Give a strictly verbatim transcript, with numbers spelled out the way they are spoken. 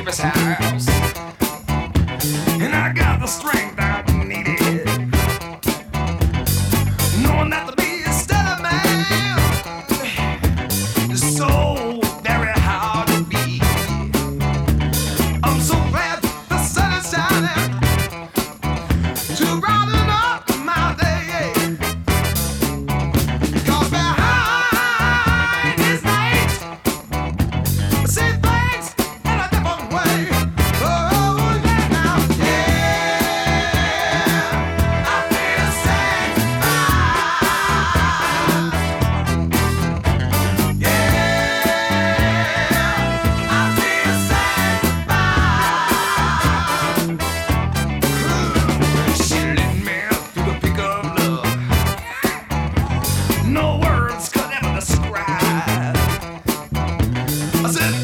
baby's house. And I got the strength I needed, knowing that to be a stellar man is so very hard to be. I'm so glad the sun is shining to brighten up my day. 'Cause behind his night, I see things in a different way. Oh, yeah, now, yeah, I feel satisfied. Yeah, I feel satisfied. She lit me through the pick of love. No words could ever describe. I said,